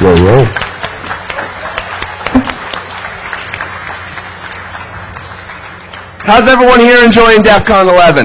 Yo, yo. How's everyone here enjoying DEF CON 11?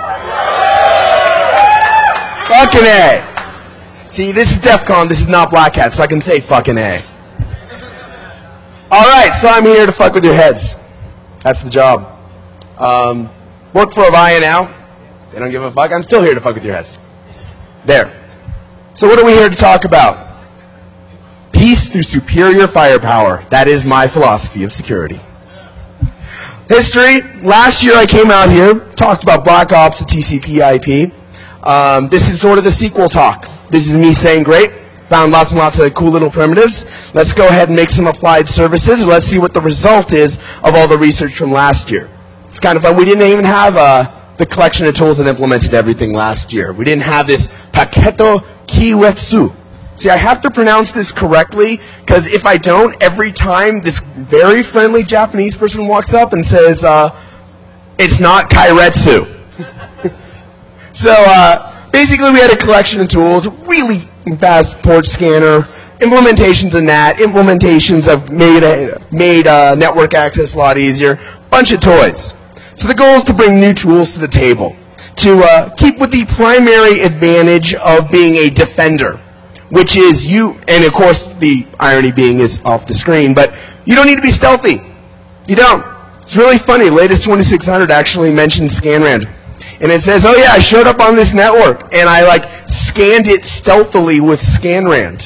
Fucking A. See, this is DEF CON, this is not Black Hat, so I can say fucking A. Alright, so I'm here to fuck with your heads. That's the job. Work for Avaya now. They don't give a fuck. I'm still here to fuck with your heads. There. So what are we here to talk about? Peace through superior firepower. That is my philosophy of security. History. Last year I came out here, talked about Black Ops and TCP/IP. This is sort of the sequel talk. This is me saying, great, found lots and lots of cool little primitives. Let's go ahead and make some applied services. Let's see what the result is of all the research from last year. It's kind of fun. We didn't even have the collection of tools that implemented everything last year. We didn't have this Paketo Kiwetsu. See, I have to pronounce this correctly, because if I don't, every time this very friendly Japanese person walks up and says, it's not Kairetsu. So, basically we had a collection of tools, really fast port scanner, implementations of NAT, implementations of made network access a lot easier, bunch of toys. So the goal is to bring new tools to the table, to keep with the primary advantage of being a defender, which is you, and of course the irony being is off the screen, but you don't need to be stealthy. You don't. It's really funny. Latest 2600 actually mentions ScanRand. And it says, oh yeah, I showed up on this network, and I scanned it stealthily with ScanRand.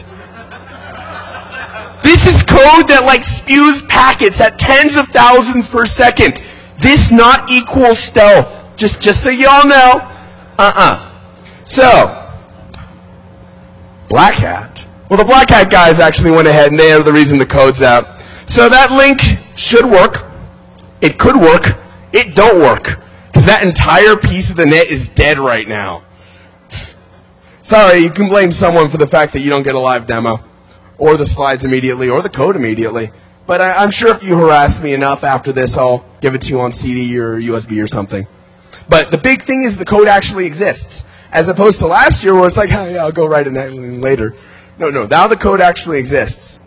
This is code that spews packets at tens of thousands per second. This not equals stealth. Just so y'all know. So, Black Hat. Well, the Black Hat guys actually went ahead and they are the reason the code's out. So that link should work. It could work. It don't work. Because that entire piece of the net is dead right now. Sorry, you can blame someone for the fact that you don't get a live demo. Or the slides immediately, or the code immediately. But I'm sure if you harass me enough after this, I'll give it to you on CD or USB or something. But the big thing is the code actually exists. As opposed to last year where it's like, oh, yeah, I'll go write it later. No, now the code actually exists.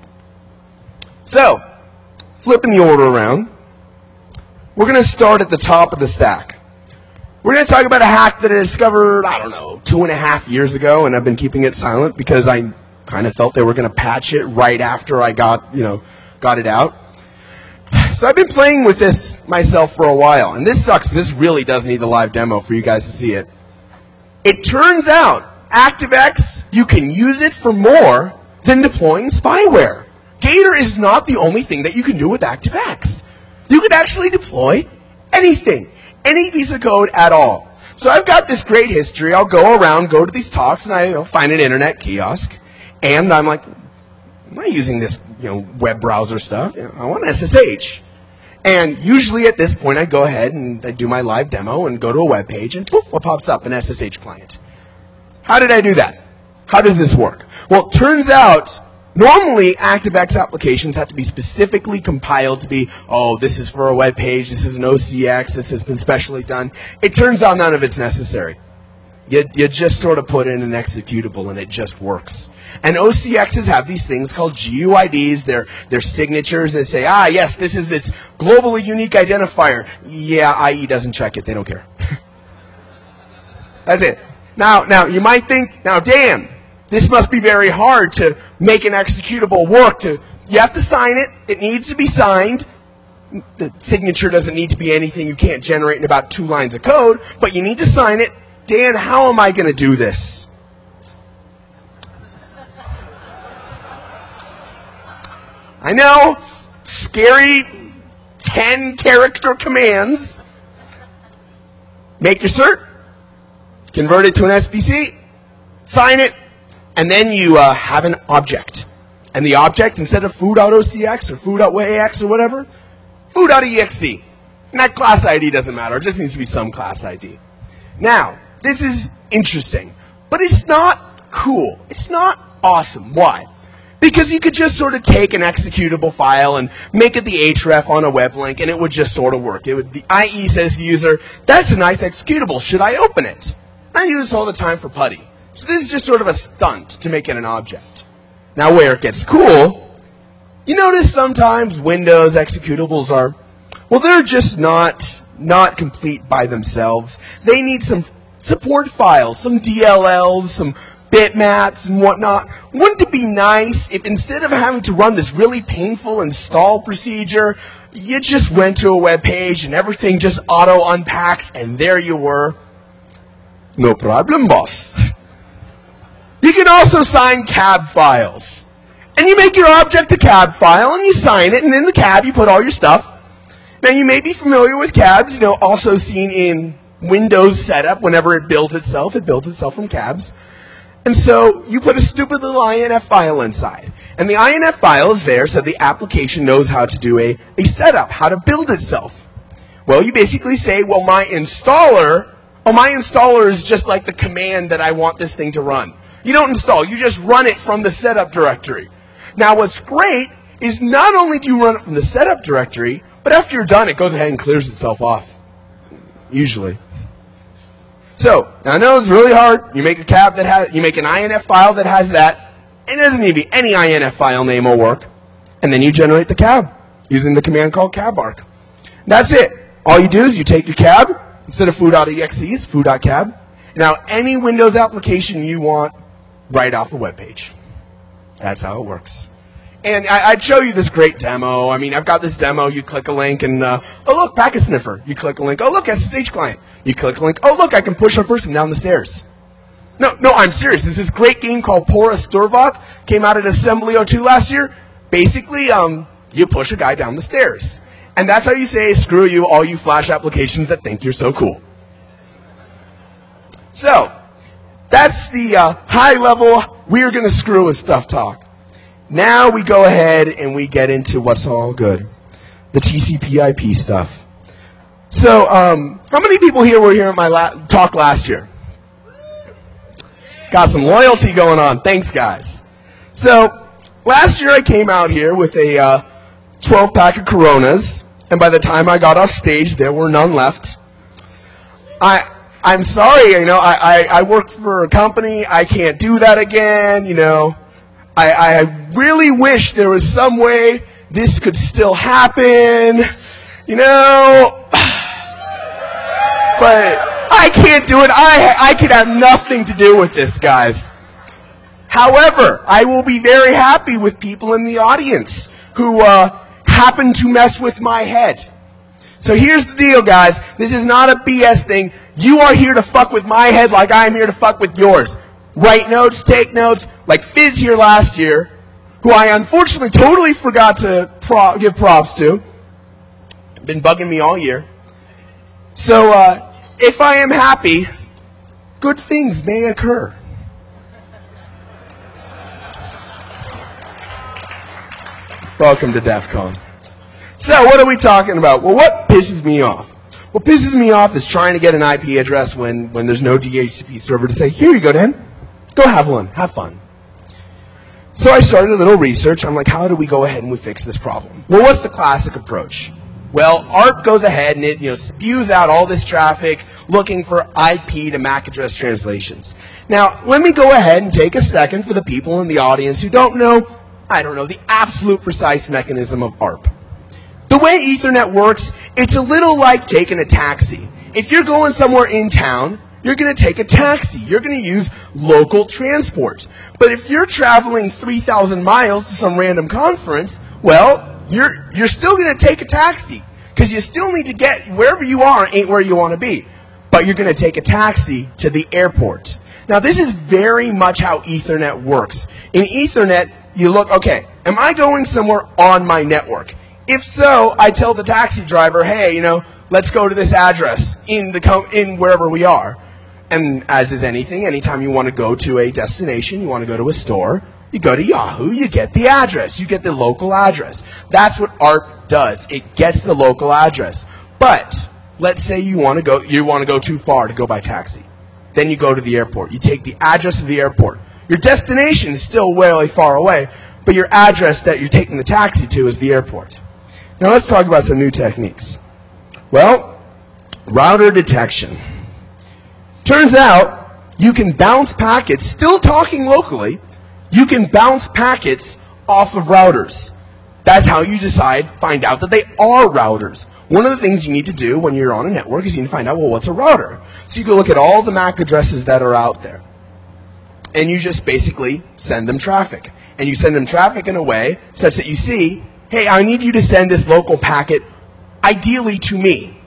So, flipping the order around, we're going to start at the top of the stack. We're going to talk about a hack that I discovered, 2.5 years ago, and I've been keeping it silent because I kind of felt they were going to patch it right after I got it out. So I've been playing with this myself for a while, and this sucks. This really does need the live demo for you guys to see it. It turns out, ActiveX, you can use it for more than deploying spyware. Gator is not the only thing that you can do with ActiveX. You could actually deploy anything, any piece of code at all. So I've got this great history. I'll go around, go to these talks, and I find an internet kiosk, and I'm like, I'm not using this web browser stuff. I want SSH. And usually at this point, I go ahead and I do my live demo and go to a web page, and poof, what pops up? An SSH client. How did I do that? How does this work? Well, it turns out, normally ActiveX applications have to be specifically compiled to be, oh, this is for a web page, this is an OCX, this has been specially done. It turns out none of it's necessary. You just sort of put in an executable and it just works. And OCXs have these things called GUIDs. They're signatures that say, yes, this is its globally unique identifier. Yeah, IE doesn't check it. They don't care. That's it. Now, you might think, damn, this must be very hard to make an executable work. You have to sign it. It needs to be signed. The signature doesn't need to be anything you can't generate in about 2 lines of code, but you need to sign it. Dan, how am I going to do this? I know, scary 10-character commands. Make your cert, convert it to an SPC, sign it, and then you have an object. And the object, instead of foo.ocx or foo.wax or whatever, foo.exe. And that class ID doesn't matter. It just needs to be some class ID. Now, this is interesting, but it's not cool. It's not awesome. Why? Because you could just sort of take an executable file and make it the href on a web link, and it would just sort of work. It would be, IE says to the user, that's a nice executable. Should I open it? I do this all the time for PuTTY. So this is just sort of a stunt to make it an object. Now where it gets cool, you notice sometimes Windows executables are, well, they're just not complete by themselves. They need some support files, some DLLs, some bitmaps and whatnot. Wouldn't it be nice if instead of having to run this really painful install procedure, you just went to a web page and everything just auto-unpacked and there you were? No problem, boss. You can also sign cab files. And you make your object a cab file and you sign it, and in the cab you put all your stuff. Now you may be familiar with cabs, also seen in Windows setup whenever it builds itself from cabs. And so you put a stupid little INF file inside. And the INF file is there so the application knows how to do a setup, how to build itself. Well, you basically say, well, my installer is just like the command that I want this thing to run. You don't install, you just run it from the setup directory. Now what's great is not only do you run it from the setup directory, but after you're done, it goes ahead and clears itself off. Usually. So, now I know it's really hard. You make you make an INF file that has that. It doesn't need to be any INF file name will work. And then you generate the cab using the command called cabarc. That's it. All you do is you take your cab, instead of foo.exe, it's foo.cab. Now, any Windows application you want, right off the web page. That's how it works. And I'd show you this great demo. I mean, I've got this demo. You click a link and, oh, look, Packet Sniffer. You click a link. Oh, look, SSH client. You click a link. Oh, look, I can push a person down the stairs. No, I'm serious. There's this great game called Pora Sturvok. Came out at Assembly 02 last year. Basically, you push a guy down the stairs. And that's how you say, screw you, all you Flash applications that think you're so cool. So, that's the high-level, we're going to screw with stuff talk. Now we go ahead and we get into what's all good, the TCP/IP stuff. So, how many people here were here at my talk last year? Got some loyalty going on. Thanks, guys. So, last year I came out here with a 12-pack of Coronas, and by the time I got off stage, there were none left. I'm sorry, I work for a company. I can't do that again, I really wish there was some way this could still happen, but I can't do it. I could have nothing to do with this, guys. However, I will be very happy with people in the audience who happen to mess with my head. So here's the deal, guys. This is not a BS thing. You are here to fuck with my head like I'm here to fuck with yours. Write notes, take notes, like Fizz here last year, who I unfortunately totally forgot to give props to. Been bugging me all year. So, if I am happy, good things may occur. Welcome to DEF CON. So, what are we talking about? Well, what pisses me off? What pisses me off is trying to get an IP address when there's no DHCP server to say, here you go, Dan. Go have one. Have fun. So I started a little research. I'm like, how do we go ahead and we fix this problem? Well, what's the classic approach? Well, ARP goes ahead and it spews out all this traffic looking for IP to MAC address translations. Now, let me go ahead and take a second for the people in the audience who don't know, the absolute precise mechanism of ARP. The way Ethernet works, it's a little like taking a taxi. If you're going somewhere in town, you're going to take a taxi. You're going to use local transport. But if you're traveling 3,000 miles to some random conference, well, you're still going to take a taxi because you still need to get wherever you are ain't where you want to be. But you're going to take a taxi to the airport. Now, this is very much how Ethernet works. In Ethernet, you look, okay, am I going somewhere on my network? If so, I tell the taxi driver, hey, let's go to this address in wherever we are. And as is anything, anytime you want to go to a destination, you want to go to a store, you go to Yahoo, you get the address, you get the local address. That's what ARP does. It gets the local address. But let's say you want to go too far to go by taxi. Then you go to the airport. You take the address of the airport. Your destination is still way far away, but your address that you're taking the taxi to is the airport. Now let's talk about some new techniques. Well, router detection. Turns out you can bounce packets, still talking locally. You can bounce packets off of routers. That's how you find out that they are routers. One of the things you need to do when you're on a network is you need to find out, well, what's a router? So you can look at all the MAC addresses that are out there. And you just basically send them traffic. And you send them traffic in a way such that you see, hey, I need you to send this local packet ideally to me.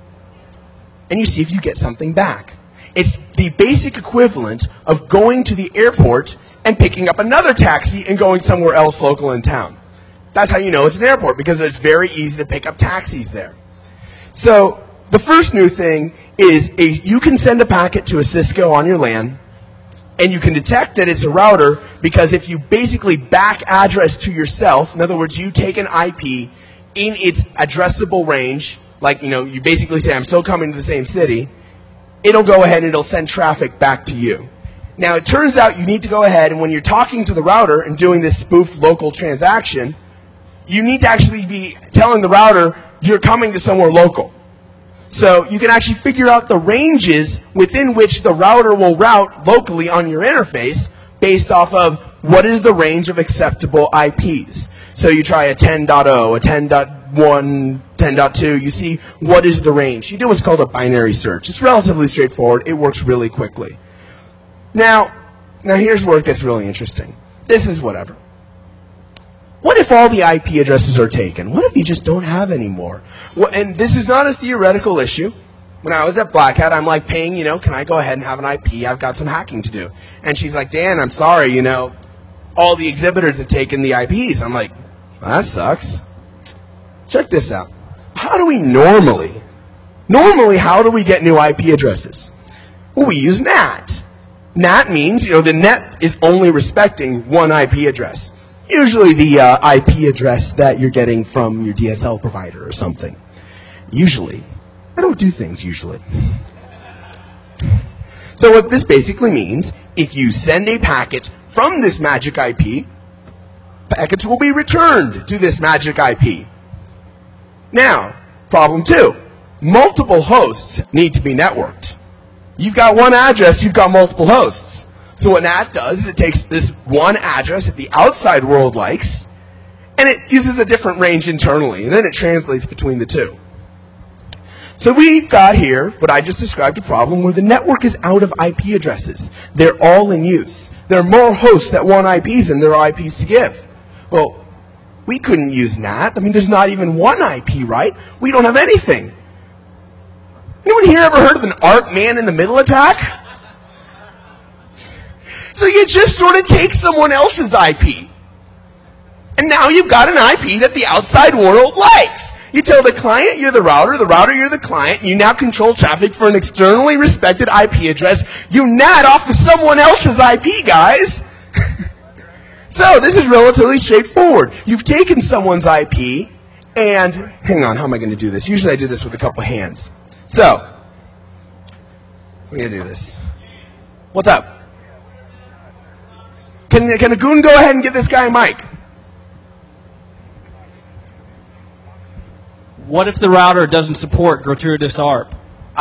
And you see if you get something back. It's the basic equivalent of going to the airport and picking up another taxi and going somewhere else local in town. That's how you know it's an airport, because it's very easy to pick up taxis there. So the first new thing is you can send a packet to a Cisco on your LAN, and you can detect that it's a router because if you basically back address to yourself, in other words, you take an IP in its addressable range, like, you basically say, I'm still coming to the same city, it'll go ahead and it'll send traffic back to you. Now, it turns out you need to go ahead, and when you're talking to the router and doing this spoofed local transaction, you need to actually be telling the router you're coming to somewhere local. So you can actually figure out the ranges within which the router will route locally on your interface based off of what is the range of acceptable IPs. So you try a 10.0, a 10.1, 10.2, you see what is the range. You do what's called a binary search. It's relatively straightforward. It works really quickly. Now here's where it gets really interesting. This is whatever. What if all the IP addresses are taken? What if you just don't have any more? Well, and this is not a theoretical issue. When I was at Black Hat, I'm like paying, can I go ahead and have an IP? I've got some hacking to do. And she's like, Dan, I'm sorry, all the exhibitors have taken the IPs. I'm like, well, that sucks. Check this out. How do we normally, how do we get new IP addresses? Well, we use NAT. NAT means, the net is only respecting one IP address. Usually the IP address that you're getting from your DSL provider or something. Usually. I don't do things usually. So what this basically means, if you send a packet from this magic IP, packets will be returned to this magic IP. Now, problem 2. Multiple hosts need to be networked. You've got one address, you've got multiple hosts. So what NAT does is it takes this one address that the outside world likes, and it uses a different range internally, and then it translates between the two. So we've got here what I just described, a problem where the network is out of IP addresses. They're all in use. There are more hosts that want IPs than there are IPs to give. Well, we couldn't use NAT. There's not even one IP, right? We don't have anything. Anyone here ever heard of an ARP man-in-the-middle attack? So you just sort of take someone else's IP. And now you've got an IP that the outside world likes. You tell the client you're the router you're the client. You now control traffic for an externally respected IP address. You NAT off of someone else's IP, guys. So this is relatively straightforward. You've taken someone's IP and, hang on, how am I going to do this? Usually I do this with a couple hands. So, we're going to do this. What's up? Can a goon go ahead and give this guy a mic? What if the router doesn't support gratuitous ARP?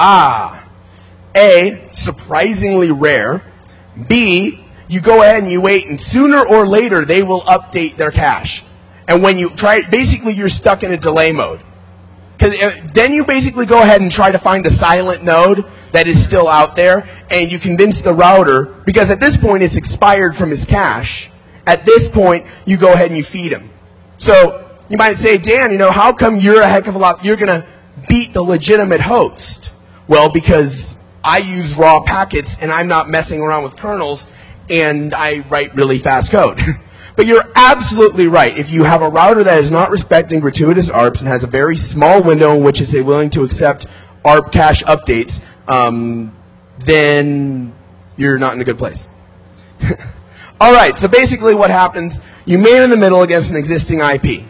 A, surprisingly rare. B, you go ahead and you wait, and sooner or later they will update their cache. And when you try it, basically you're stuck in a delay mode. Because then you basically go ahead and try to find a silent node that is still out there, and you convince the router, because at this point it's expired from his cache. At this point, you go ahead and you feed him. So you might say, Dan, how come you're you're going to beat the legitimate host? Well, because I use raw packets, and I'm not messing around with kernels, and I write really fast code. But you're absolutely right. If you have a router that is not respecting gratuitous ARPs and has a very small window in which it's willing to accept ARP cache updates, then you're not in a good place. All right, so basically what happens, you man in the middle against an existing IP.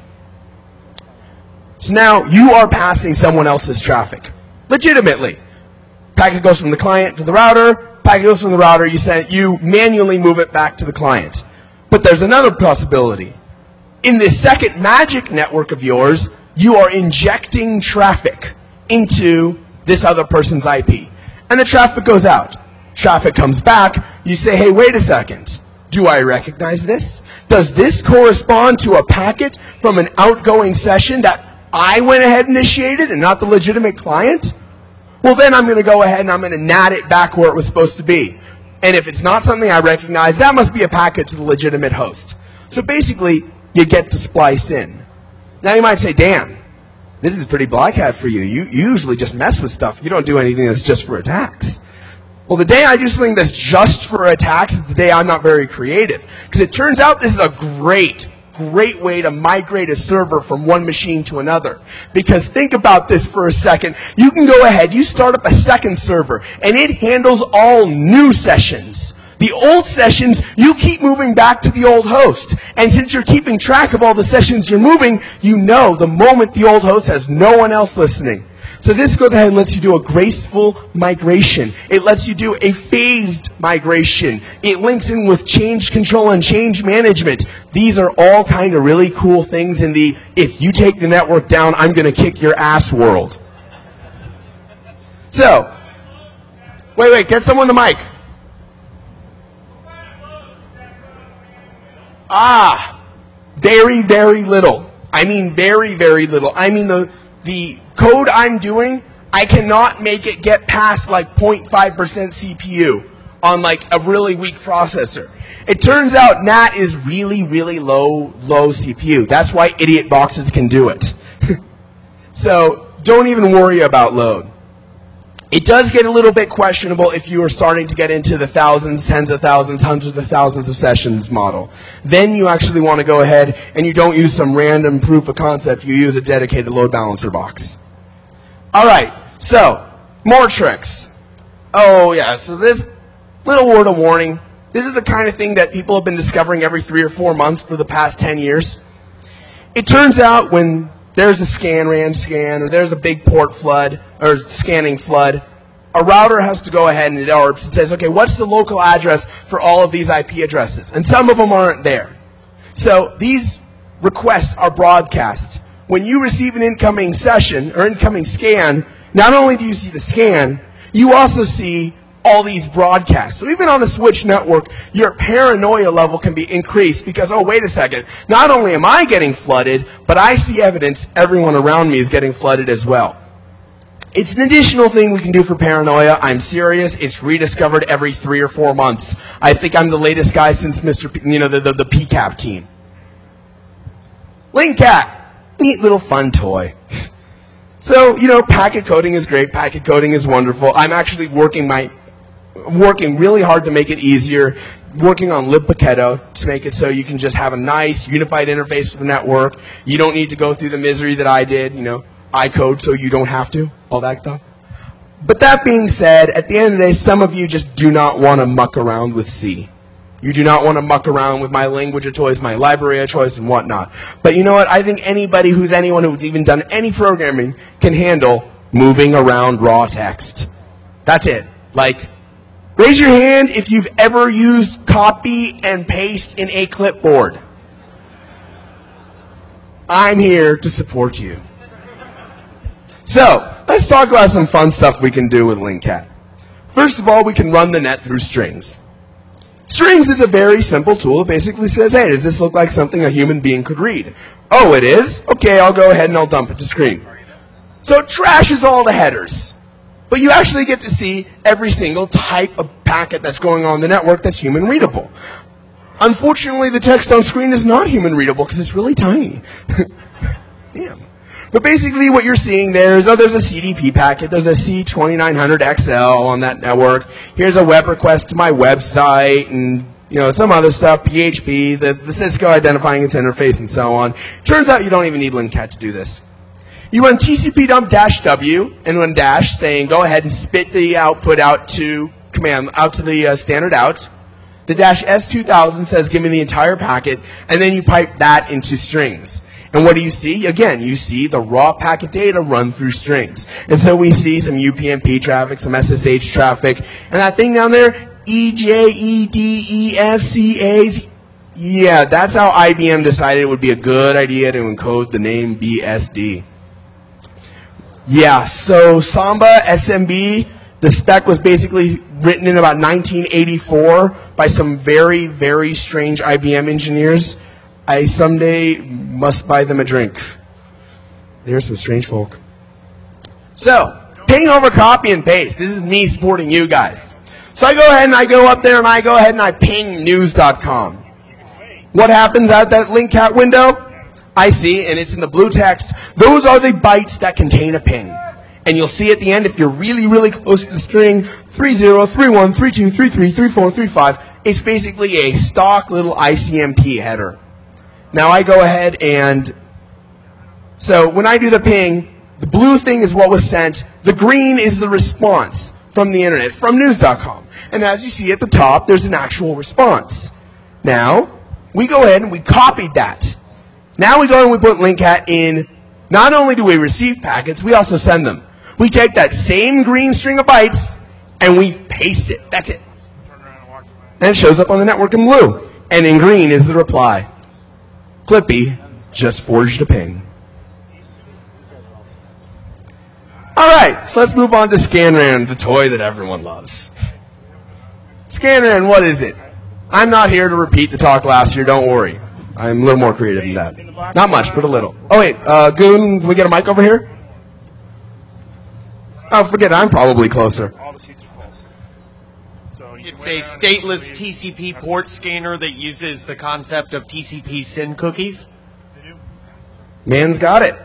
So now you are passing someone else's traffic, legitimately. Packet goes from the client to the router, packet goes from the router, you manually move it back to the client. But there's another possibility. In this second magic network of yours, you are injecting traffic into this other person's IP. And the traffic goes out. Traffic comes back. You say, hey, wait a second. Do I recognize this? Does this correspond to a packet from an outgoing session that I went ahead and initiated and not the legitimate client? Well, then I'm going to go ahead and I'm going to NAT it back where it was supposed to be. And if it's not something I recognize, that must be a packet to the legitimate host. So basically, you get to splice in. Now you might say, Dan, this is pretty black hat for you. You usually just mess with stuff. You don't do anything that's just for attacks. Well, the day I do something that's just for attacks is the day I'm not very creative. Because it turns out this is a great way to migrate a server from one machine to another. Because think about this for a second. You can go ahead, you start up a second server, and it handles all new sessions. The old sessions, you keep moving back to the old host. And since you're keeping track of all the sessions you're moving, you know the moment the old host has no one else listening. So this goes ahead and lets you do a graceful migration. It lets you do a phased migration. It links in with change control and change management. These are all kind of really cool things in the, if you take the network down, I'm going to kick your ass world. So, wait, get someone the mic. Very, very little. I mean very, very little. I mean the code I'm doing, I cannot make it get past like 0.5% CPU on like a really weak processor. It turns out NAT is really, really low CPU. That's why idiot boxes can do it. So don't even worry about load. It does get a little bit questionable if you are starting to get into the thousands, tens of thousands, hundreds of thousands of sessions model. Then you actually want to go ahead and you don't use some random proof of concept. You use a dedicated load balancer box. All right, so more tricks. Oh yeah, so this little word of warning. This is the kind of thing that people have been discovering every 3 or 4 months for the past 10 years. It turns out when there's a scan or there's a big port flood or scanning flood, a router has to go ahead and it ARPs and says, okay, what's the local address for all of these IP addresses? And some of them aren't there. So these requests are broadcast. When you receive an incoming session or incoming scan, not only do you see the scan, you also see all these broadcasts. So even on a switch network, your paranoia level can be increased because, oh, wait a second, not only am I getting flooded, but I see evidence everyone around me is getting flooded as well. It's an additional thing we can do for paranoia. I'm serious. It's rediscovered every 3 or 4 months. I think I'm the latest guy since Mr. P, the PCAP team. LinkCat. Neat little fun toy. So, packet coding is great. Packet coding is wonderful. I'm actually working really hard to make it easier, working on libpaketo to make it so you can just have a nice unified interface for the network. You don't need to go through the misery that I did, I code so you don't have to, all that stuff. But that being said, at the end of the day, some of you just do not want to muck around with C. You do not want to muck around with my language of choice, my library of choice, and whatnot. But you know what? I think anyone who's even done any programming can handle moving around raw text. That's it. Raise your hand if you've ever used copy and paste in a clipboard. I'm here to support you. So, let's talk about some fun stuff we can do with LinkCat. First of all, we can run the net through strings. Strings is a very simple tool. It basically says, hey, does this look like something a human being could read? Oh, it is? Okay, I'll go ahead and I'll dump it to screen. So it trashes all the headers. But you actually get to see every single type of packet that's going on the network that's human readable. Unfortunately, the text on screen is not human readable because it's really tiny. Damn. But basically what you're seeing there is, there's a CDP packet, there's a C2900XL on that network, here's a web request to my website, and some other stuff, PHP, the Cisco identifying its interface, and so on. Turns out you don't even need LinkCat to do this. You run TCP dump -w and run dash saying go ahead and spit the output out to the standard out. The -S2000 says give me the entire packet, and then you pipe that into strings. And what do you see? Again, you see the raw packet data run through strings. And so we see some UPnP traffic, some SSH traffic, and that thing down there, EJEDESCAs. Yeah, that's how IBM decided it would be a good idea to encode the name BSD. Yeah, so Samba SMB, the spec was basically written in about 1984 by some very, very strange IBM engineers. I someday must buy them a drink. They're some strange folk. So, ping over copy and paste. This is me supporting you guys. So I go ahead and I go up there and I go ahead and I ping news.com. What happens out that link cat window? I see, and it's in the blue text. Those are the bytes that contain a ping. And you'll see at the end, if you're really, really close to the string, 30, 31, 32, 33, 34, 35. It's basically a stock little ICMP header. Now I go ahead and, so when I do the ping, the blue thing is what was sent. The green is the response from the internet, from news.com. And as you see at the top, there's an actual response. Now, we go ahead and we copied that. Now we go and we put Linkcat in. Not only do we receive packets, we also send them. We take that same green string of bytes and we paste it. That's it. And it shows up on the network in blue. And in green is the reply. Clippy just forged a ping. Alright, so let's move on to Scanran, the toy that everyone loves. Scanran, what is it? I'm not here to repeat the talk last year, don't worry. I'm a little more creative than that. Not much, but a little. Oh wait, Goon, can we get a mic over here? Oh, forget it, I'm probably closer. All the seats are full. It's a stateless TCP port scanner that uses the concept of TCP SYN cookies. Man's got it.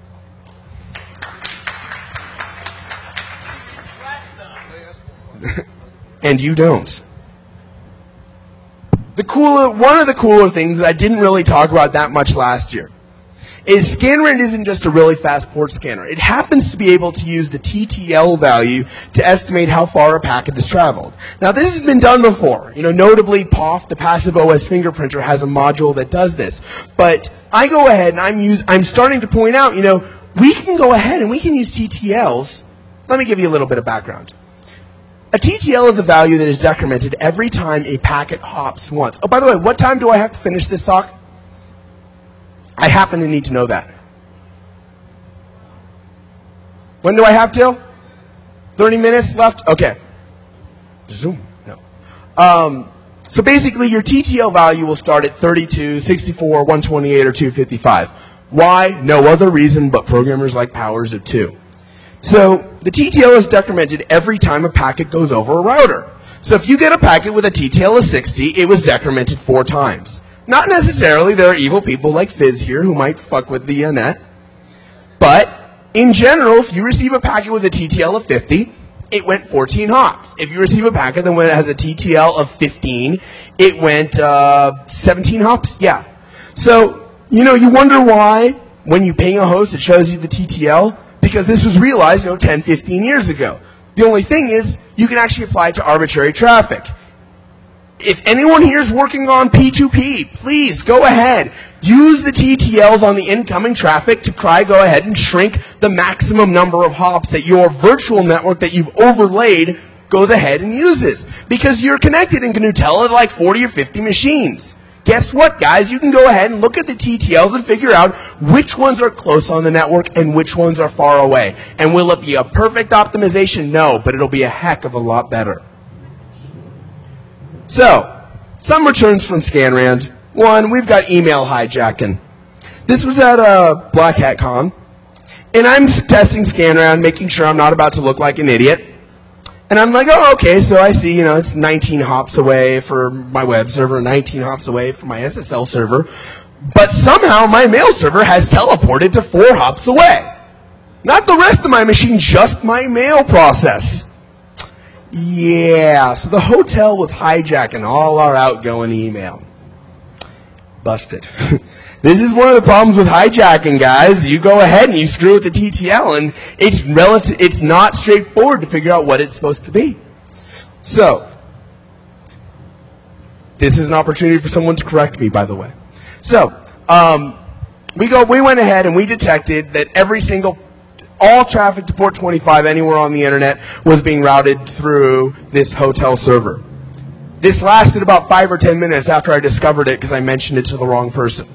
And you don't. One of the cooler things that I didn't really talk about that much last year is Scanran isn't just a really fast port scanner. It happens to be able to use the TTL value to estimate how far a packet has traveled. Now this has been done before. Notably POF, the passive OS fingerprinter, has a module that does this. But I go ahead and I'm starting to point out, we can go ahead and we can use TTLs. Let me give you a little bit of background. A TTL is a value that is decremented every time a packet hops once. Oh, by the way, what time do I have to finish this talk? I happen to need to know that. When do I have till? 30 minutes left? Okay. Zoom. No. So basically, your TTL value will start at 32, 64, 128, or 255. Why? No other reason but programmers like powers of 2. So the TTL is decremented every time a packet goes over a router. So if you get a packet with a TTL of 60, it was decremented 4 times. Not necessarily. There are evil people like Fizz here who might fuck with the net. But in general, if you receive a packet with a TTL of 50, it went 14 hops. If you receive a packet that has a TTL of 15, it went 17 hops. Yeah. So, you wonder why when you ping a host, it shows you the TTL. Because this was realized, 10, 15 years ago. The only thing is, you can actually apply it to arbitrary traffic. If anyone here is working on P2P, please go ahead. Use the TTLs on the incoming traffic to go ahead and shrink the maximum number of hops that your virtual network that you've overlaid goes ahead and uses. Because you're connected in Gnutella to like 40 or 50 machines. Guess what, guys? You can go ahead and look at the TTLs and figure out which ones are close on the network and which ones are far away. And will it be a perfect optimization? No, but it'll be a heck of a lot better. So, some returns from Scanran. One, we've got email hijacking. This was at Black Hat Con. And I'm testing Scanran, making sure I'm not about to look like an idiot. And I'm like, oh, okay, so I see, it's 19 hops away for my web server, 19 hops away for my SSL server. But somehow my mail server has teleported to 4 hops away. Not the rest of my machine, just my mail process. Yeah, so the hotel was hijacking all our outgoing email. Busted. This is one of the problems with hijacking, guys. You go ahead and you screw with the TTL, and it's not straightforward to figure out what it's supposed to be. So, this is an opportunity for someone to correct me, by the way. So, we went ahead and we detected that all traffic to port 25 anywhere on the internet was being routed through this hotel server. This lasted about 5 or 10 minutes after I discovered it because I mentioned it to the wrong person.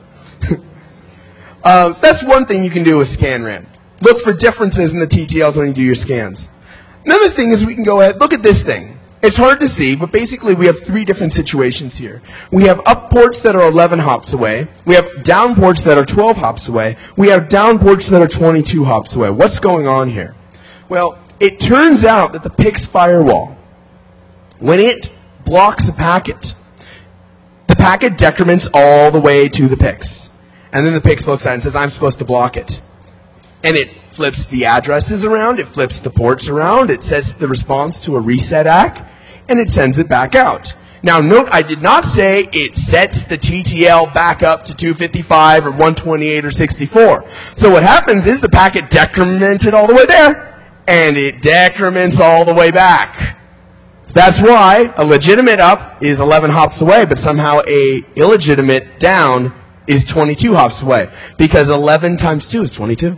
So that's one thing you can do with Scanran. Look for differences in the TTLs when you do your scans. Another thing is we can go ahead, look at this thing. It's hard to see, but basically we have three different situations here. We have up ports that are 11 hops away. We have down ports that are 12 hops away. We have down ports that are 22 hops away. What's going on here? Well, it turns out that the PIX firewall, when it blocks a packet, the packet decrements all the way to the PIX. And then the PIX looks at it and says, I'm supposed to block it. And it flips the addresses around, it flips the ports around, it sets the response to a reset ACK, and it sends it back out. Now note, I did not say it sets the TTL back up to 255 or 128 or 64. So what happens is the packet decremented all the way there, and it decrements all the way back. That's why a legitimate up is 11 hops away, but somehow a illegitimate down is 22 hops away, because 11 times 2 is 22.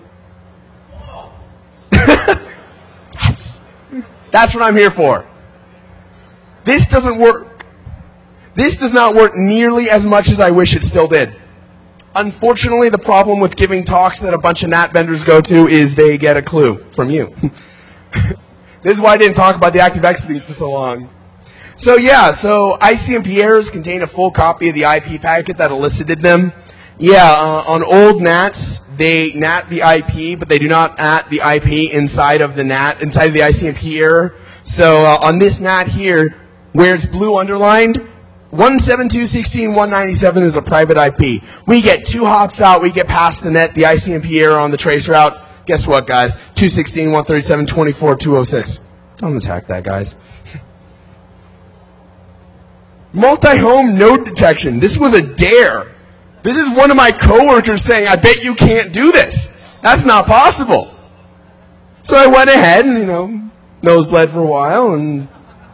That's what I'm here for. This doesn't work. This does not work nearly as much as I wish it still did. Unfortunately, the problem with giving talks that a bunch of NAT vendors go to is they get a clue from you. This is why I didn't talk about the ActiveX thing for so long. So yeah, so ICMP errors contain a full copy of the IP packet that elicited them. Yeah, on old NATs, they NAT the IP, but they do not NAT the IP inside of the NAT, inside of the ICMP error. So on this NAT here, where it's blue underlined, 172.16.197 is a private IP. We get 2 hops out, we get past the net, the ICMP error on the trace route. Guess what, guys? 216.137.24.206. Don't attack that, guys. Multi-home node detection. This was a dare. This is one of my coworkers saying, I bet you can't do this. That's not possible. So I went ahead and, nose bled for a while, and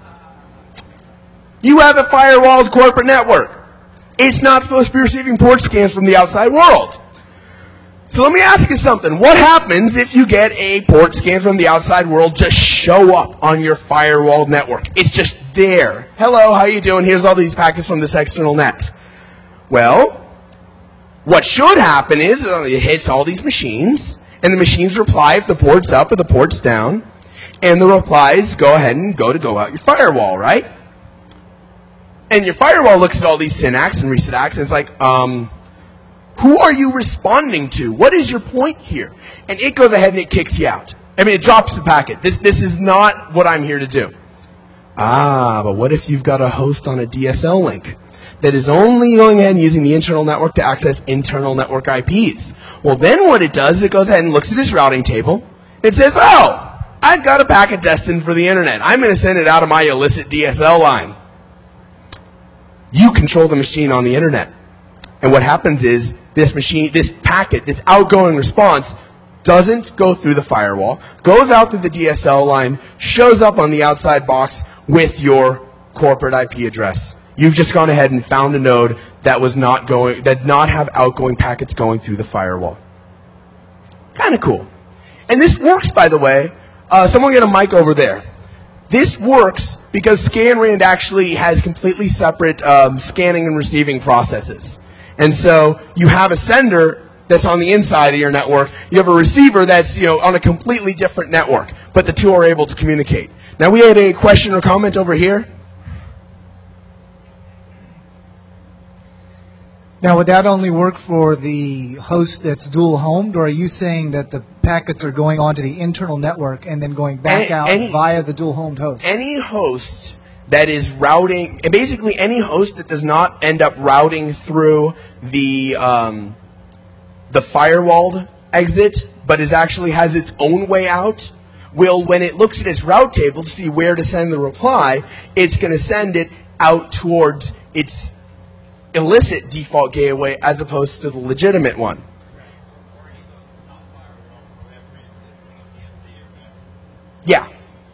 you have a firewalled corporate network. It's not supposed to be receiving port scans from the outside world. So let me ask you something. What happens if you get a port scan from the outside world just show up on your firewalled network? It's just there. Hello, how you doing? Here's all these packets from this external net. Well, what should happen is it hits all these machines, and the machines reply if the port's up or the port's down, and the replies go ahead and go out your firewall, right? And your firewall looks at all these synapses and reset ACKs, and it's like, who are you responding to? What is your point here? And it goes ahead and it kicks you out. I mean, it drops the packet. This is not what I'm here to do. But what if you've got a host on a DSL link that is only going ahead and using the internal network to access internal network IPs? Well, then what it does is it goes ahead and looks at its routing table. It says, oh, I've got a packet destined for the internet. I'm going to send it out of my illicit DSL line. You control the machine on the internet. And what happens is this machine, this packet, this outgoing response doesn't go through the firewall, goes out through the DSL line, shows up on the outside box with your corporate IP address. You've just gone ahead and found a node that did not have outgoing packets going through the firewall. Kind of cool. And this works, by the way. Someone get a mic over there. This works because ScanRand actually has completely separate scanning and receiving processes. And so you have a sender that's on the inside of your network. You have a receiver that's on a completely different network, but the two are able to communicate. Now we had a question or comment over here. Now, would that only work for the host that's dual homed, or are you saying that the packets are going onto the internal network and then going back out via the dual homed host? Any host that is routing, and basically any host that does not end up routing through the firewalled exit, but actually has its own way out, will, when it looks at its route table to see where to send the reply, it's going to send it out towards its illicit default gateway as opposed to the legitimate one. Yeah.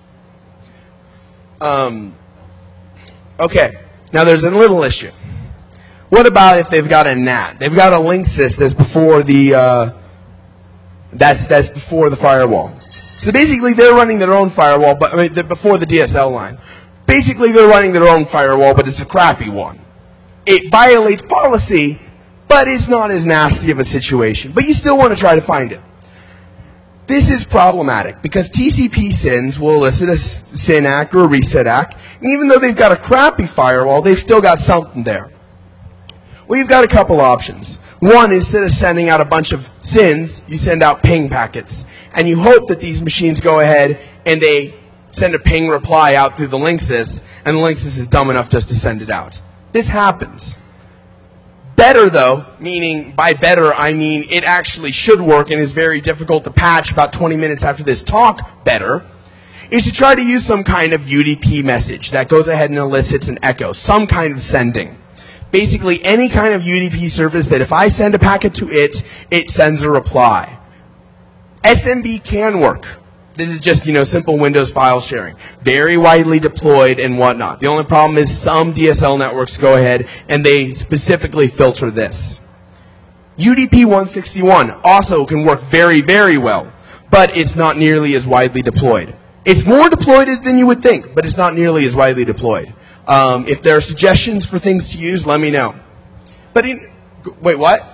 Okay. Now there's a little issue. What about if they've got a NAT? They've got a Linksys that's before the that's before the firewall. So basically, they're running their own firewall, but before the DSL line. Basically, they're running their own firewall, but it's a crappy one. It violates policy, but it's not as nasty of a situation. But you still want to try to find it. This is problematic because TCP SYNs will elicit a SYN ACK or a reset ACK, and even though they've got a crappy firewall, they've still got something there. Well, you've got a couple options. One, instead of sending out a bunch of SYNs, you send out ping packets, and you hope that these machines go ahead and they send a ping reply out through the Linksys, and the Linksys is dumb enough just to send it out. This happens. Better, though, meaning by better, I mean it actually should work and is very difficult to patch about 20 minutes after this talk better, is to try to use some kind of UDP message that goes ahead and elicits an echo, some kind of sending. Basically, any kind of UDP service that if I send a packet to it, it sends a reply. SMB can work. This is just, simple Windows file sharing. Very widely deployed and whatnot. The only problem is some DSL networks go ahead and they specifically filter this. UDP 161 also can work very, very well, but it's not nearly as widely deployed. It's more deployed than you would think, but it's not nearly as widely deployed. If there are suggestions for things to use, let me know. But wait, what?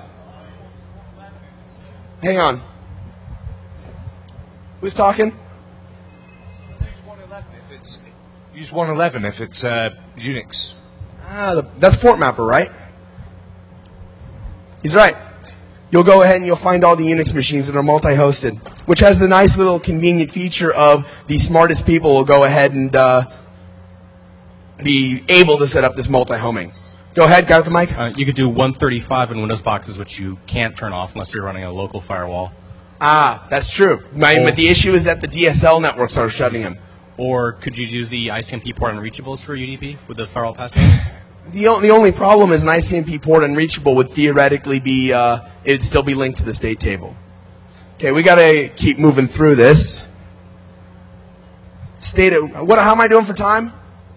Hang on. Who's talking? Use 111 if it's Unix. That's Port Mapper, right? He's right. You'll go ahead and you'll find all the Unix machines that are multi-hosted, which has the nice little convenient feature of the smartest people will go ahead and be able to set up this multi-homing. Go ahead, got the mic? You could do 135 in Windows boxes, which you can't turn off unless you're running a local firewall. That's true. But the issue is that the DSL networks are shutting them. Or could you use the ICMP port unreachables for UDP with the firewall pass names? The only problem is an ICMP port unreachable would theoretically be, it'd still be linked to the state table. Okay, we gotta keep moving through this. How am I doing for time?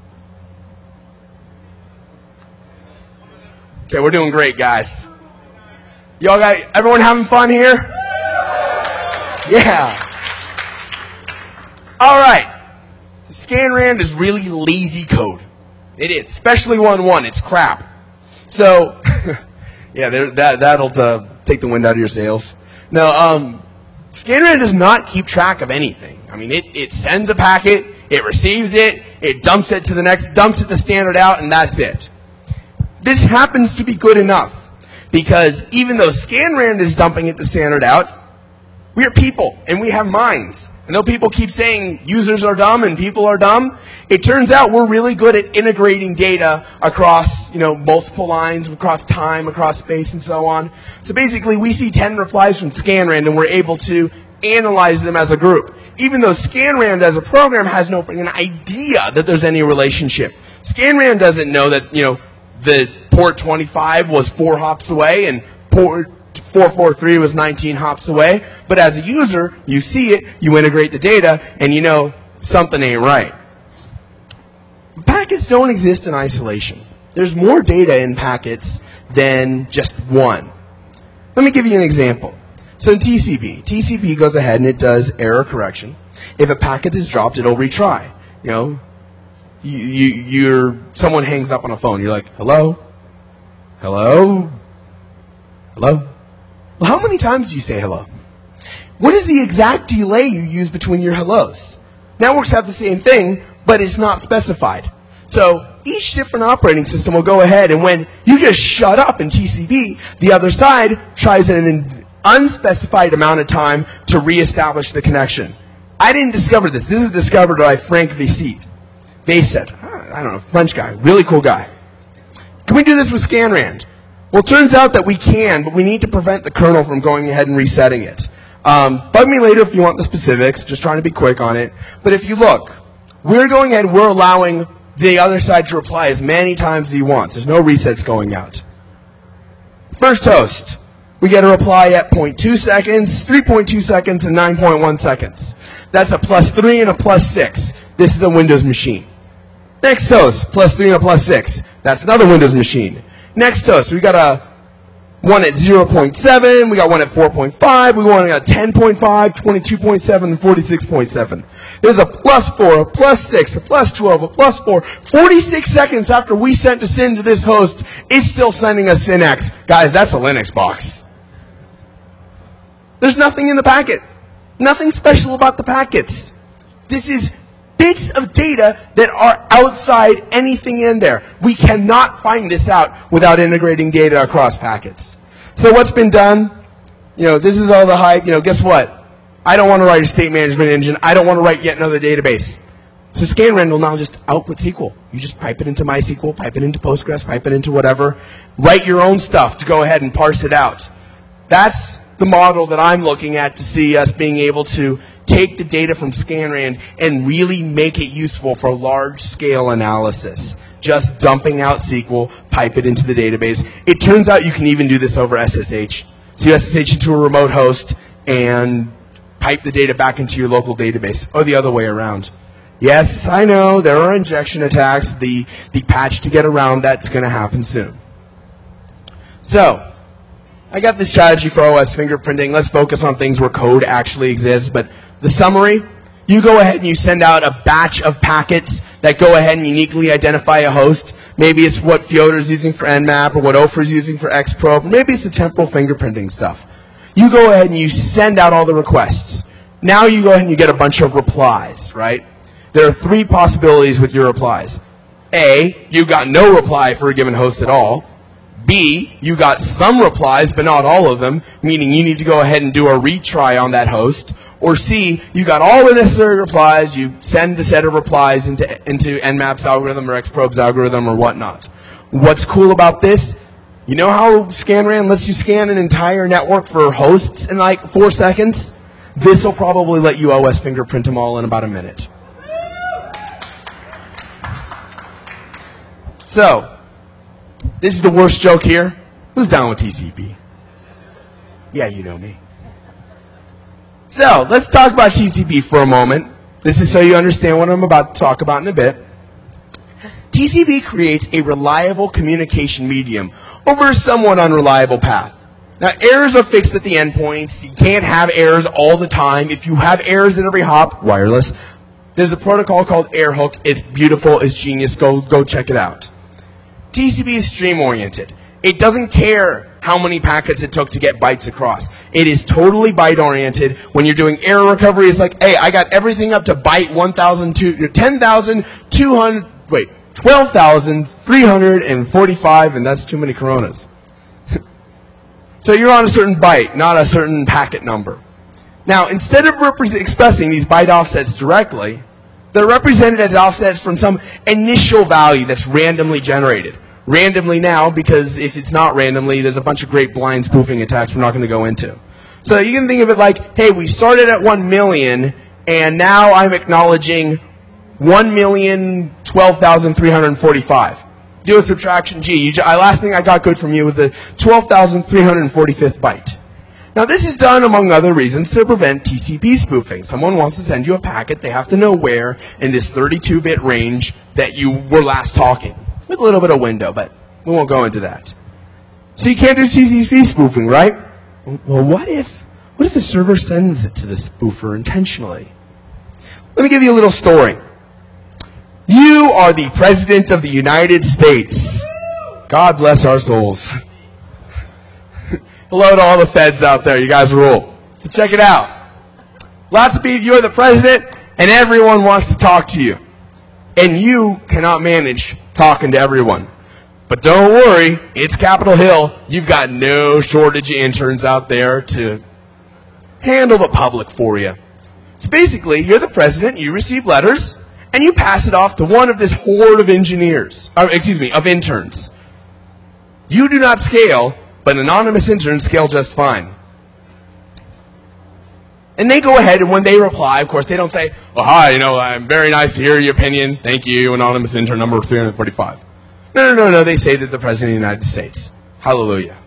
Okay, we're doing great, guys. Everyone having fun here? Yeah. All right. ScanRand is really lazy code. It is, especially 1.1. It's crap. So, yeah, that'll take the wind out of your sails. No, ScanRand does not keep track of anything. I mean, it sends a packet, it receives it, it dumps it to the next, dumps it to standard out, and that's it. This happens to be good enough because even though ScanRand is dumping it to standard out, we are people and we have minds. And though people keep saying users are dumb and people are dumb, it turns out we're really good at integrating data across, multiple lines, across time, across space, and so on. So basically, we see 10 replies from ScanRand and we're able to analyze them as a group. Even though ScanRand as a program has no freaking idea that there's any relationship. ScanRand doesn't know that, the port 25 was 4 hops away and port 443 was 19 hops away. But as a user, you see it, you integrate the data, and something ain't right. Packets don't exist in isolation. There's more data in packets than just one. Let me give you an example. So in TCP goes ahead and it does error correction. If a packet is dropped, it'll retry. Someone hangs up on a phone. You're like, hello? Hello? Hello? Well, how many times do you say hello? What is the exact delay you use between your hellos? Networks have the same thing, but it's not specified. So each different operating system will go ahead, and when you just shut up in TCP, the other side tries an unspecified amount of time to reestablish the connection. I didn't discover this. This is discovered by Frank Vacet. I don't know, French guy, really cool guy. Can we do this with ScanRand? Well, it turns out that we can, but we need to prevent the kernel from going ahead and resetting it. Bug me later if you want the specifics, just trying to be quick on it. But if you look, we're going ahead, we're allowing the other side to reply as many times as he wants. There's no resets going out. First host, we get a reply at 0.2 seconds, 3.2 seconds, and 9.1 seconds. That's a +3 and a +6. This is a Windows machine. Next host, +3 and a +6. That's another Windows machine. Next host, we got one at 0.7, we got one at 4.5, we got one at 10.5, 22.7, and 46.7. There's a +4, a +6, a +12, a +4. 46 seconds after we sent a SYN to this host, it's still sending us SYNX. Guys, that's a Linux box. There's nothing in the packet. Nothing special about the packets. This is bits of data that are outside anything in there. We cannot find this out without integrating data across packets. So what's been done? This is all the hype. Guess what? I don't want to write a state management engine. I don't want to write yet another database. So ScanRend will now just output SQL. You just pipe it into MySQL, pipe it into Postgres, pipe it into whatever. Write your own stuff to go ahead and parse it out. That's the model that I'm looking at to see us being able to take the data from ScanRand and really make it useful for large-scale analysis. Just dumping out SQL, pipe it into the database. It turns out you can even do this over SSH. So you SSH into a remote host and pipe the data back into your local database, or the other way around. Yes, I know, there are injection attacks. The patch to get around that's going to happen soon. So, I got this strategy for OS fingerprinting. Let's focus on things where code actually exists. But the summary, you go ahead and you send out a batch of packets that go ahead and uniquely identify a host. Maybe it's what Fyoder's using for Nmap or what Ofer's using for Xprobe. Or maybe it's the temporal fingerprinting stuff. You go ahead and you send out all the requests. Now you go ahead and you get a bunch of replies, right? There are 3 possibilities with your replies. A, you got no reply for a given host at all. B, you got some replies, but not all of them, meaning you need to go ahead and do a retry on that host. Or C, you got all the necessary replies, you send the set of replies into Nmap's algorithm or Xprobe's algorithm or whatnot. What's cool about this? You know how ScanRand lets you scan an entire network for hosts in like 4 seconds? This will probably let you OS fingerprint them all in about a minute. So, this is the worst joke here. Who's down with TCP? Yeah, you know me. So, let's talk about TCP for a moment. This is so you understand what I'm about to talk about in a bit. TCP creates a reliable communication medium over a somewhat unreliable path. Now, errors are fixed at the endpoints. You can't have errors all the time. If you have errors at every hop, wireless, there's a protocol called AirHook. It's beautiful. It's genius. Go check it out. TCP is stream-oriented. It doesn't care how many packets it took to get bytes across. It is totally byte-oriented. When you're doing error recovery, it's like, hey, I got everything up to byte 12,345, and that's too many Coronas. So you're on a certain byte, not a certain packet number. Now, instead of expressing these byte offsets directly, they're represented as offsets from some initial value that's randomly generated. Randomly now, because if it's not randomly, there's a bunch of great blind spoofing attacks we're not going to go into. So you can think of it like, hey, we started at 1 million, and now I'm acknowledging 1,012,345. Do a subtraction G. Last thing I got good from you was the 12,345th byte. Now, this is done, among other reasons, to prevent TCP spoofing. Someone wants to send you a packet. They have to know where in this 32-bit range that you were last talking. With a little bit of window, but we won't go into that. So you can't do TCP spoofing, right? Well, what if the server sends it to the spoofer intentionally? Let me give you a little story. You are the President of the United States. God bless our souls. Hello to all the feds out there. You guys rule. So check it out. Lots of people, you're the president, and everyone wants to talk to you. And you cannot manage talking to everyone. But don't worry, it's Capitol Hill. You've got no shortage of interns out there to handle the public for you. So basically, you're the president, you receive letters, and you pass it off to one of this horde of interns. You do not scale, but anonymous interns scale just fine. And they go ahead, and when they reply, of course, they don't say, oh, hi, I'm very nice to hear your opinion. Thank you, anonymous intern number 345. No. They say that the President of the United States. Hallelujah.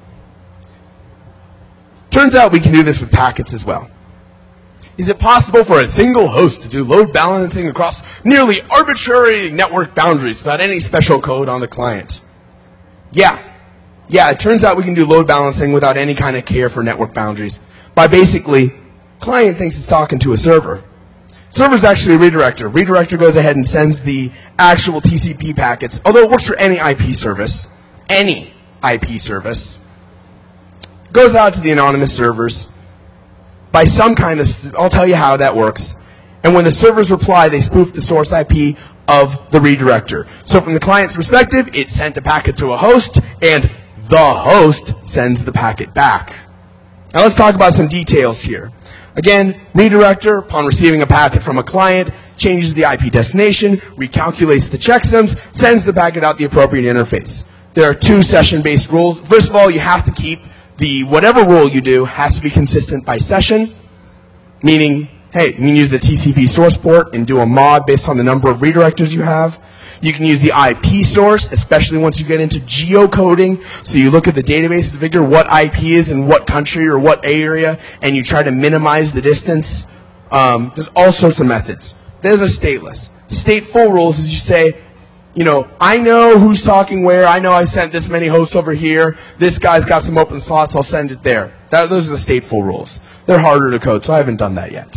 Turns out we can do this with packets as well. Is it possible for a single host to do load balancing across nearly arbitrary network boundaries without any special code on the client? Yeah, it turns out we can do load balancing without any kind of care for network boundaries. By basically, client thinks it's talking to a server. Server's actually a redirector. Redirector goes ahead and sends the actual TCP packets, although it works for any IP service. Any IP service. Goes out to the anonymous servers. by some kind of, I'll tell you how that works. And when the servers reply, they spoof the source IP of the redirector. So from the client's perspective, it sent a packet to a host, and the host sends the packet back. Now let's talk about some details here. Again, redirector, upon receiving a packet from a client, changes the IP destination, recalculates the checksums, sends the packet out the appropriate interface. There are 2 session-based rules. First of all, you have to keep whatever rule you do has to be consistent by session, meaning, hey, you can use the TCP source port and do a mod based on the number of redirectors you have. You can use the IP source, especially once you get into geocoding. So you look at the database to figure what IP is in what country or what area, and you try to minimize the distance. There's all sorts of methods. There's a stateless. Stateful rules is you say, you know, I know who's talking where. I know I sent this many hosts over here. This guy's got some open slots. I'll send it there. Those are the stateful rules. They're harder to code, so I haven't done that yet.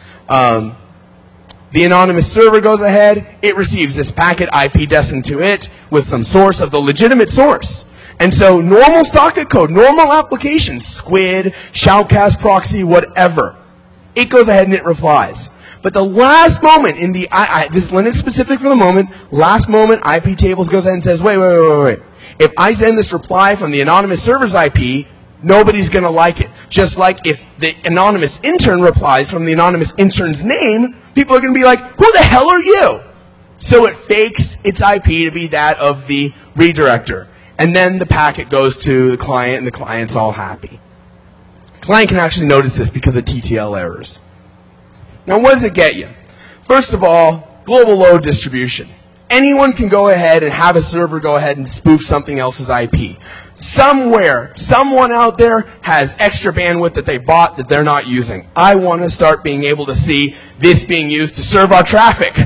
The anonymous server goes ahead. It receives this packet IP destined to it with some source of the legitimate source. And so normal socket code, normal applications, Squid, Shoutcast proxy, whatever, it goes ahead and it replies. But the last moment in the, this Linux specific for the moment, last moment IP tables goes ahead and says, wait. If I send this reply from the anonymous server's IP, nobody's going to like it. Just like if the anonymous intern replies from the anonymous intern's name, people are going to be like, who the hell are you? So it fakes its IP to be that of the redirector. And then the packet goes to the client, and the client's all happy. The client can actually notice this because of TTL errors. Now, what does it get you? First of all, global load distribution. Anyone can go ahead and have a server go ahead and spoof something else's IP. Somewhere, someone out there has extra bandwidth that they bought that they're not using. I want to start being able to see this being used to serve our traffic.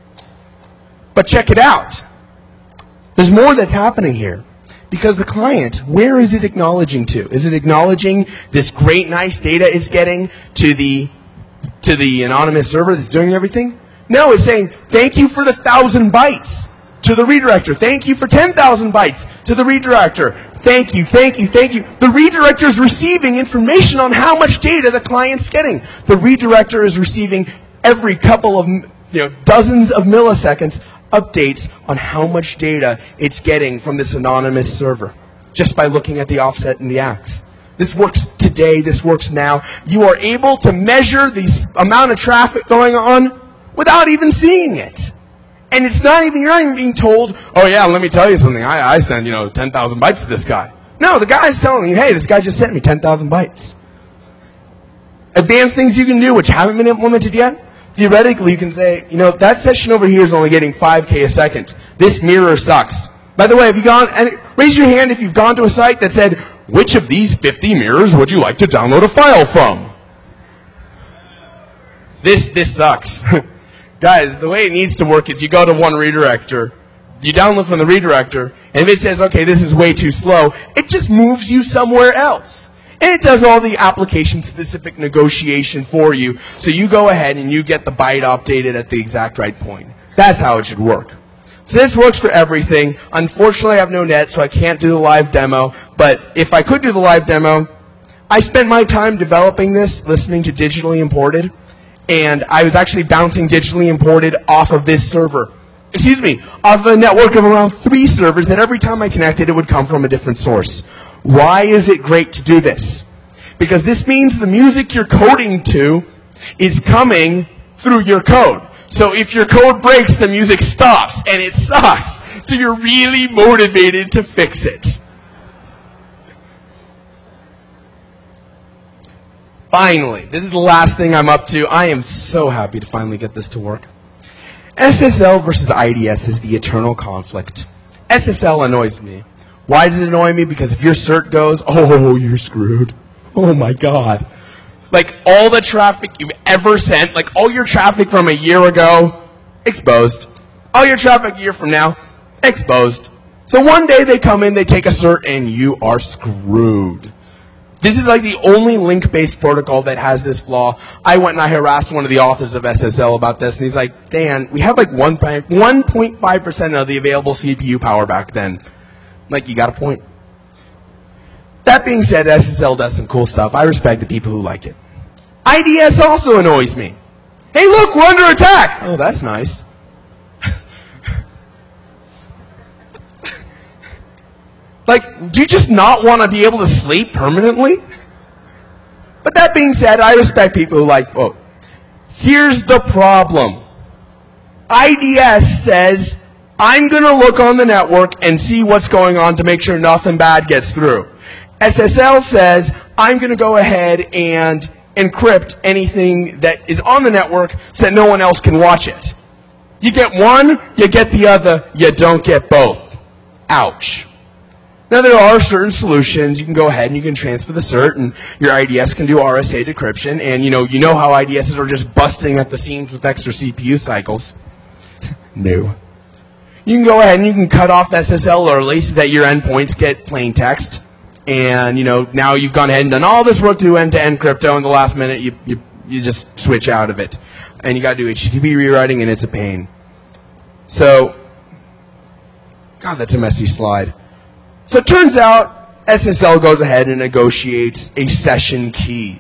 But check it out. There's more that's happening here. Because the client, where is it acknowledging to? Is it acknowledging this great, nice data it's getting to the anonymous server that's doing everything? No, it's saying, thank you for the 1,000 bytes to the redirector. Thank you for 10,000 bytes to the redirector. Thank you. The redirector is receiving information on how much data the client's getting. The redirector is receiving every couple of, dozens of milliseconds updates on how much data it's getting from this anonymous server, just by looking at the offset and the ACKs. This works today. This works now. You are able to measure the amount of traffic going on without even seeing it. And it's not even, you're not even being told, oh yeah, let me tell you something. I send, 10,000 bytes to this guy. No, the guy's telling you, hey, this guy just sent me 10,000 bytes. Advanced things you can do which haven't been implemented yet. Theoretically, you can say, that session over here is only getting 5K a second. This mirror sucks. By the way, have you gone, and raise your hand if you've gone to a site that said, which of these 50 mirrors would you like to download a file from? This sucks. Guys, the way it needs to work is you go to one redirector, you download from the redirector, and if it says, okay, this is way too slow, it just moves you somewhere else. And it does all the application-specific negotiation for you, so you go ahead and you get the byte updated at the exact right point. That's how it should work. So this works for everything. Unfortunately, I have no net, so I can't do the live demo, but if I could do the live demo, I spent my time developing this, listening to Digitally Imported, and I was actually bouncing Digitally Imported off of this server. Off a network of around 3 servers that every time I connected, it would come from a different source. Why is it great to do this? Because this means the music you're coding to is coming through your code. So if your code breaks, the music stops, and it sucks. So you're really motivated to fix it. Finally, this is the last thing I'm up to. I am so happy to finally get this to work. SSL versus IDS is the eternal conflict. SSL annoys me. Why does it annoy me? Because if your cert goes, oh, you're screwed. Oh my God. Like all the traffic you've ever sent, like all your traffic from a year ago, exposed. All your traffic a year from now, exposed. So one day they come in, they take a cert, and you are screwed. This is like the only link-based protocol that has this flaw. I went and I harassed one of the authors of SSL about this, and he's like, Dan, we had like 1.5% of the available CPU power back then. I'm like, you got a point. That being said, SSL does some cool stuff. I respect the people who like it. IDS also annoys me. Hey, look, we're under attack. Oh, that's nice. Like, do you just not want to be able to sleep permanently? But that being said, I respect people who like both. Here's the problem. IDS says, I'm going to look on the network and see what's going on to make sure nothing bad gets through. SSL says, I'm going to go ahead and encrypt anything that is on the network so that no one else can watch it. You get one, you get the other, you don't get both. Ouch. Now, there are certain solutions. You can go ahead and you can transfer the cert, and your IDS can do RSA decryption. And you know how IDSs are just busting at the seams with extra CPU cycles. No. You can go ahead and you can cut off SSL early so that your endpoints get plain text. And now you've gone ahead and done all this work to do end-to-end crypto, and the last minute you just switch out of it, and you got to do HTTP rewriting, and it's a pain. So, God, that's a messy slide. So it turns out SSL goes ahead and negotiates a session key.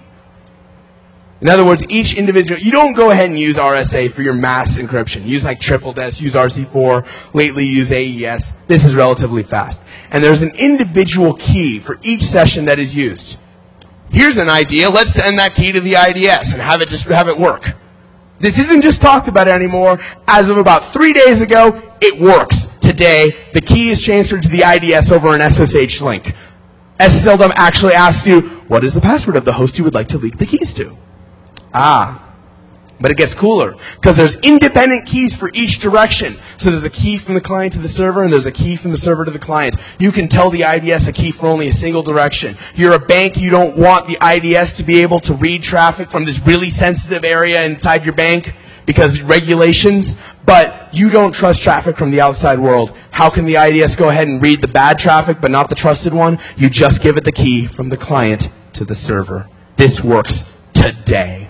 In other words, each individual, you don't go ahead and use RSA for your mass encryption. Use like TripleDES, use RC4, lately use AES. This is relatively fast. And there's an individual key for each session that is used. Here's an idea. Let's send that key to the IDS and have it work. This isn't just talked about anymore. As of about 3 days ago, it works. Today, the key is transferred to the IDS over an SSH link. SSL actually asks you, what is the password of the host you would like to leak the keys to? But it gets cooler, because there's independent keys for each direction. So there's a key from the client to the server, and there's a key from the server to the client. You can tell the IDS a key for only a single direction. You're a bank, you don't want the IDS to be able to read traffic from this really sensitive area inside your bank, because regulations, but you don't trust traffic from the outside world. How can the IDS go ahead and read the bad traffic, but not the trusted one? You just give it the key from the client to the server. This works today.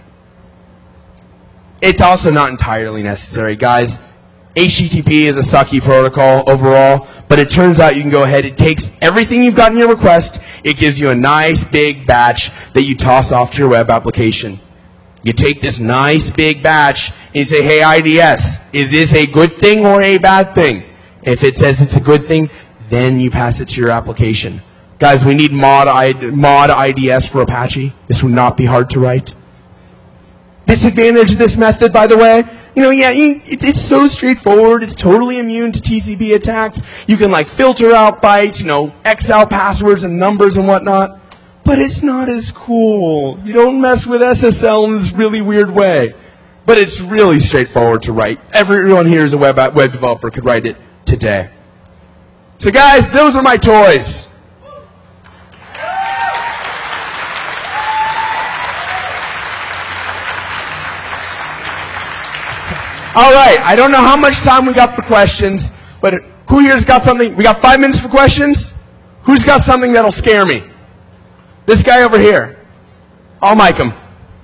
It's also not entirely necessary, guys. HTTP is a sucky protocol overall, but it turns out you can go ahead, it takes everything you've got in your request, it gives you a nice big batch that you toss off to your web application. You take this nice big batch and you say, hey IDS, is this a good thing or a bad thing? If it says it's a good thing, then you pass it to your application. Guys, we need mod IDS for Apache. This would not be hard to write. Disadvantage of this method, by the way, it's so straightforward. It's totally immune to TCP attacks. You can filter out bytes, X out passwords and numbers and whatnot. But it's not as cool. You don't mess with SSL in this really weird way. But it's really straightforward to write. Everyone here is a web developer, could write it today. So guys, those are my toys. All right, I don't know how much time we got for questions, but who here's got something? We got 5 minutes for questions? Who's got something that'll scare me? This guy over here. I'll mic him.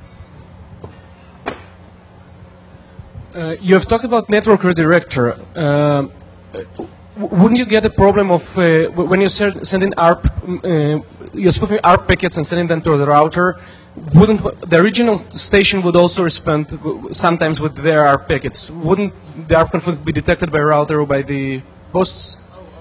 You have talked about network redirector. Wouldn't you get a problem of when you're sending ARP, you're spoofing ARP packets and sending them to the router? Wouldn't the original station would also respond sometimes with their ARP packets? Wouldn't the ARP conflict be detected by router or by the hosts?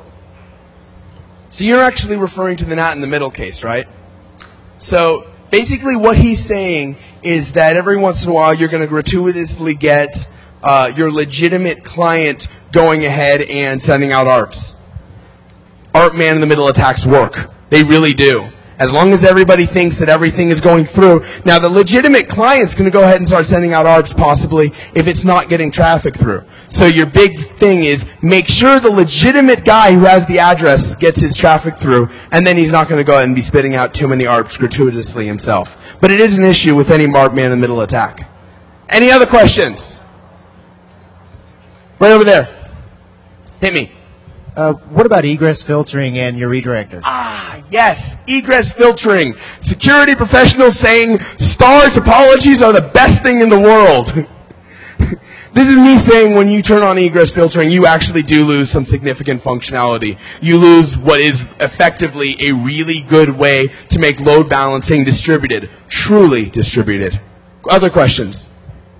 So you're actually referring to the NAT in the middle case, right? So basically what he's saying is that every once in a while you're going to gratuitously get your legitimate client going ahead and sending out ARPs. ARP man-in-the-middle attacks work. They really do. As long as everybody thinks that everything is going through. Now, the legitimate client's going to go ahead and start sending out ARPs possibly if it's not getting traffic through. So your big thing is make sure the legitimate guy who has the address gets his traffic through, and then he's not going to go ahead and be spitting out too many ARPs gratuitously himself. But it is an issue with any ARP man-in-the-middle attack. Any other questions? Right over there. Hit me. What about egress filtering and your redirector? Yes, egress filtering. Security professionals saying star topologies are the best thing in the world. This is me saying when you turn on egress filtering, you actually do lose some significant functionality. You lose what is effectively a really good way to make load balancing distributed, truly distributed. Other questions?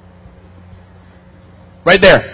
Right there.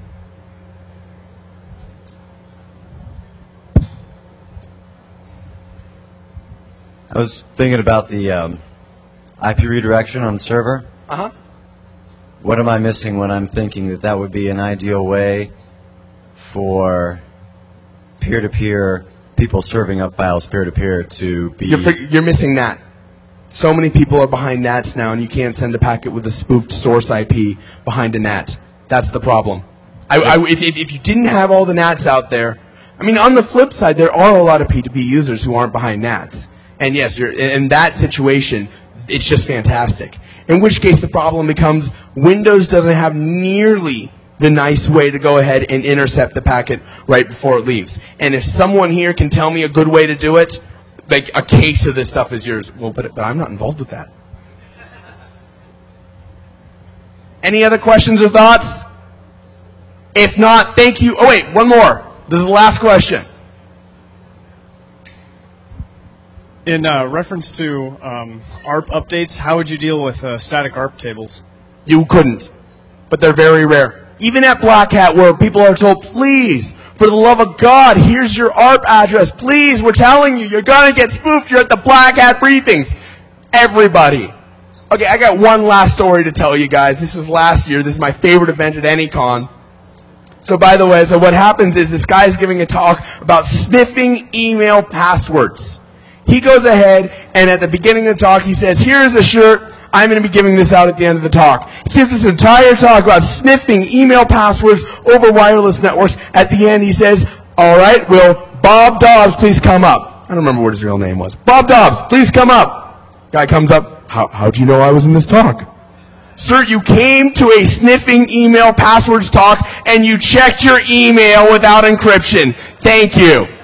I was thinking about the IP redirection on the server. Uh-huh. What am I missing when I'm thinking that that would be an ideal way for peer-to-peer people serving up files peer-to-peer to be... You're missing NAT. So many people are behind NATs now, and you can't send a packet with a spoofed source IP behind a NAT. That's the problem. If you didn't have all the NATs out there... I mean, on the flip side, there are a lot of P2P users who aren't behind NATs. And yes, in that situation, it's just fantastic. In which case, the problem becomes Windows doesn't have nearly the nice way to go ahead and intercept the packet right before it leaves. And if someone here can tell me a good way to do it, like a case of this stuff is yours. Well, but I'm not involved with that. Any other questions or thoughts? If not, thank you. Oh, wait, one more. This is the last question. In reference to ARP updates, how would you deal with static ARP tables? You couldn't, but they're very rare. Even at Black Hat, where people are told, please, for the love of God, here's your ARP address. Please, we're telling you, you're going to get spoofed. You're at the Black Hat briefings. Everybody. Okay, I got one last story to tell you guys. This was last year. This is my favorite event at any con. So by the way, so what happens is this guy's giving a talk about sniffing email passwords. He goes ahead, and at the beginning of the talk, he says, here's a shirt. I'm going to be giving this out at the end of the talk. He gives this entire talk about sniffing email passwords over wireless networks. At the end, he says, all right, will Bob Dobbs please come up? I don't remember what his real name was. Bob Dobbs, please come up. Guy comes up. How'd you know I was in this talk? Sir, you came to a sniffing email passwords talk, and you checked your email without encryption. Thank you.